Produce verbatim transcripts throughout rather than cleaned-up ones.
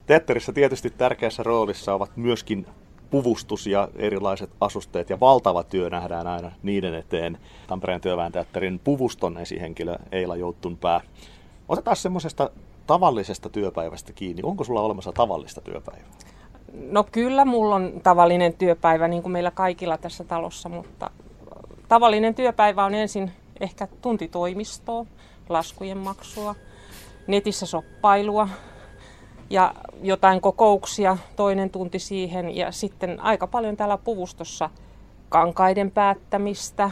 Teatterissa tietysti tärkeässä roolissa ovat myöskin puvustus ja erilaiset asusteet ja valtava työ nähdään aina niiden eteen. Tampereen työväen teatterin puvuston esihenkilö Eila Jouttunpää. Otetaan semmoisesta tavallisesta työpäivästä kiinni. Onko sulla olemassa tavallista työpäivää? No kyllä mulla on tavallinen työpäivä niin kuin meillä kaikilla tässä talossa, mutta tavallinen työpäivä on ensin ehkä tunti toimistoa, laskujen maksua, netissä shoppailua ja jotain kokouksia, toinen tunti siihen ja sitten aika paljon täällä puvustossa kankaiden päättämistä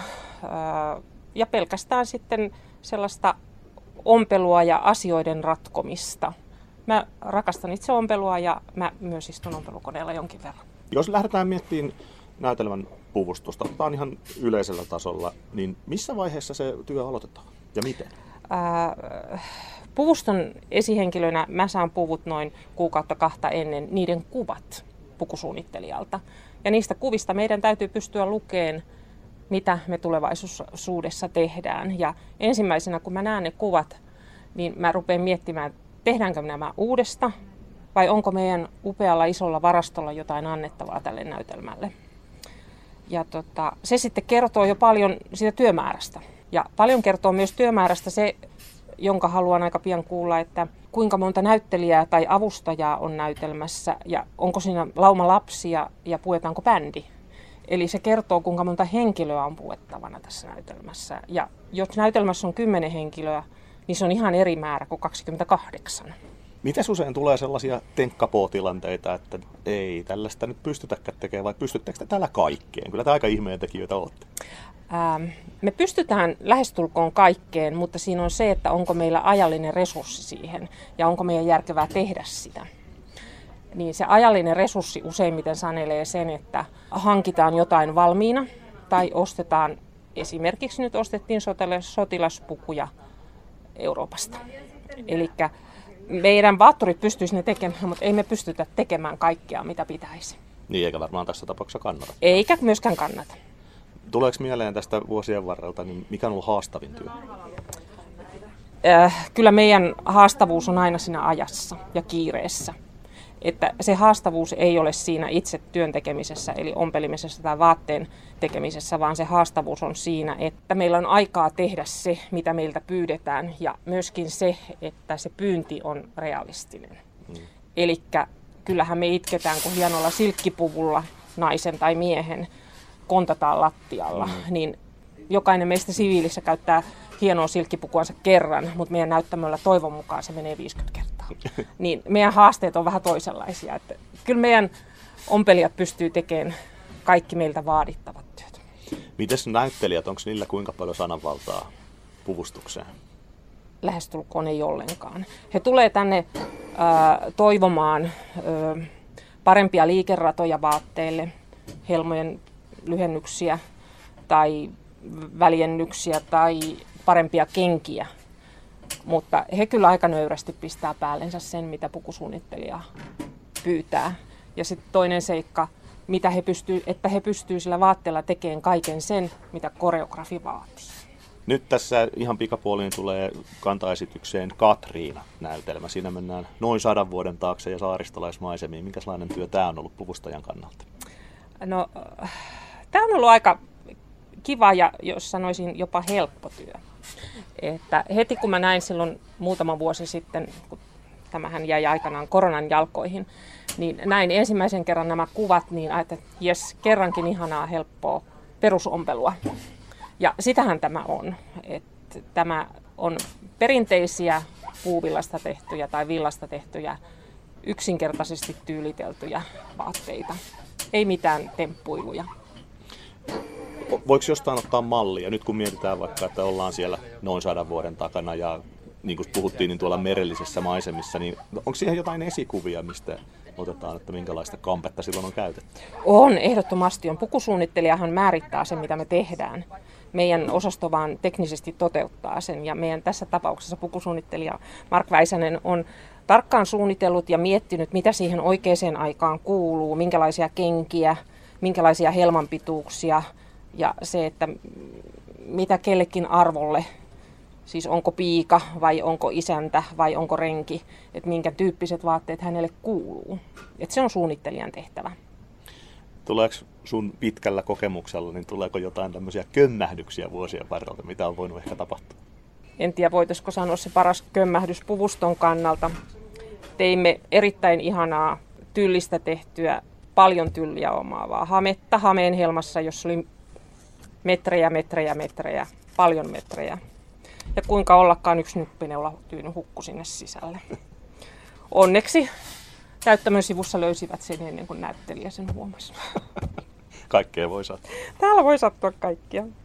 ja pelkästään sitten sellaista ompelua ja asioiden ratkomista. Mä rakastan itse ompelua ja mä myös istun ompelukoneella jonkin verran. Jos lähdetään miettimään näytelmän puvustusta, otetaan ihan yleisellä tasolla, niin missä vaiheessa se työ aloitetaan ja miten? Ää, puvuston esihenkilönä mä saan puvut noin kuukautta kahta ennen niiden kuvat pukusuunnittelijalta. Ja niistä kuvista meidän täytyy pystyä lukemaan, mitä me tulevaisuudessa tehdään. Ja ensimmäisenä, kun mä näen ne kuvat, niin mä rupean miettimään, tehdäänkö nämä uudesta vai onko meidän upealla isolla varastolla jotain annettavaa tälle näytelmälle. Ja tota, se sitten kertoo jo paljon siitä työmäärästä. Ja paljon kertoo myös työmäärästä se, jonka haluan aika pian kuulla, että kuinka monta näyttelijää tai avustajaa on näytelmässä ja onko siinä lauma lapsia ja puetaanko bändi. Eli se kertoo, kuinka monta henkilöä on puettavana tässä näytelmässä. Ja jos näytelmässä on kymmenen henkilöä, niin se on ihan eri määrä kuin kaksikymmentäkahdeksan. Miten usein tulee sellaisia tenkkapoo-tilanteita, että ei tällaista nyt pystytäkään tekemään, vai pystyttekö te täällä kaikkeen? Kyllä te aika ihmeen tekijöitä olette. Ähm, me pystytään lähestulkoon kaikkeen, mutta siinä on se, että onko meillä ajallinen resurssi siihen ja onko meidän järkevää tehdä sitä. Niin se ajallinen resurssi useimmiten sanelee sen, että hankitaan jotain valmiina tai ostetaan, esimerkiksi nyt ostettiin sotilaspukuja Euroopasta. Eli meidän vaatturit pystyisivät ne tekemään, mutta ei me pystytä tekemään kaikkea, mitä pitäisi. Niin, eikä varmaan tässä tapauksessa kannata. Eikä myöskään kannata. Tuleeko mieleen tästä vuosien varrelta, niin mikä on ollut haastavin työ? Äh, kyllä meidän haastavuus on aina siinä ajassa ja kiireessä. Että se haastavuus ei ole siinä itse työn tekemisessä, eli ompelimisessa tai vaatteen tekemisessä, vaan se haastavuus on siinä, että meillä on aikaa tehdä se, mitä meiltä pyydetään, ja myöskin se, että se pyynti on realistinen. Mm. Eli kyllähän me itketään, kun hienolla silkkipuvulla naisen tai miehen kontataan lattialla, mm. niin jokainen meistä siviilissä käyttää hienoa silkkipukuansa kerran, mutta meidän näyttämöllä toivon mukaan se menee viisikymmentä kertaa. Niin meidän haasteet on vähän toisenlaisia. Että kyllä meidän ompelijat pystyy tekemään kaikki meiltä vaadittavat työt. Mites näyttelijät, onko niillä kuinka paljon sananvaltaa puvustukseen? Lähestulkoon ei ollenkaan. He tulee tänne äh, toivomaan äh, parempia liikeratoja vaatteille, helmojen lyhennyksiä tai väljennyksiä tai parempia kenkiä. Mutta he kyllä aika nöyrästi pistää päällensä sen, mitä pukusuunnittelija pyytää. Ja sitten toinen seikka, mitä he pystyy, että he pystyvät sillä vaatteella tekemään kaiken sen, mitä koreografi vaatii. Nyt tässä ihan pikapuoliin tulee kantaesitykseen Katriina-näytelmä. Siinä mennään noin sadan vuoden taakse ja saaristolaismaisemiin. Minkälainen työ tämä on ollut puvustajan kannalta? No, tämä on ollut aika kiva ja jos sanoisin jopa helppo työ. Että heti kun mä näin silloin muutama vuosi sitten, kun tämähän jäi aikanaan koronan jalkoihin, niin näin ensimmäisen kerran nämä kuvat, niin ajattelin, että jes, kerrankin ihanaa, helppoa perusompelua. Ja sitähän tämä on. Että tämä on perinteisiä puuvillasta tehtyjä tai villasta tehtyjä, yksinkertaisesti tyyliteltyjä vaatteita. Ei mitään temppuiluja. Voiko jostain ottaa mallia? Nyt kun mietitään vaikka, että ollaan siellä noin sadan vuoden takana ja niin kuin puhuttiin, niin tuolla merellisissä maisemissa, niin onko siihen jotain esikuvia, mistä otetaan, että minkälaista kampetta silloin on käytetty? On, ehdottomasti on. Pukusuunnittelijahan määrittää sen, mitä me tehdään. Meidän osasto vaan teknisesti toteuttaa sen ja meidän tässä tapauksessa pukusuunnittelija Mark Väisänen on tarkkaan suunnitellut ja miettinyt, mitä siihen oikeaan aikaan kuuluu, minkälaisia kenkiä, minkälaisia helmanpituuksia ja se, että mitä kellekin arvolle Siis onko piika vai onko isäntä vai onko renki, että minkä tyyppiset vaatteet hänelle kuuluu. Että se on suunnittelijan tehtävä. Tuleeko sun pitkällä kokemuksella, niin tuleeko jotain tämmöisiä kömmähdyksiä vuosien varrelta, mitä on voinut ehkä tapahtua? En tiedä, voitaisiko sanoa se paras kömmähdys puvuston kannalta. Teimme erittäin ihanaa tyllistä tehtyä, paljon tylliä omaavaa hametta Hameenhelmassa, jossa oli metrejä, metrejä, metrejä, paljon metrejä. Ja kuinka ollakaan yksi nyppineula-tyyny hukku sinne sisälle. Onneksi näyttämön sivussa löysivät sen ennen kuin näyttelijä sen huomasi. Kaikkea voi sattua. Täällä voi sattua kaikkia.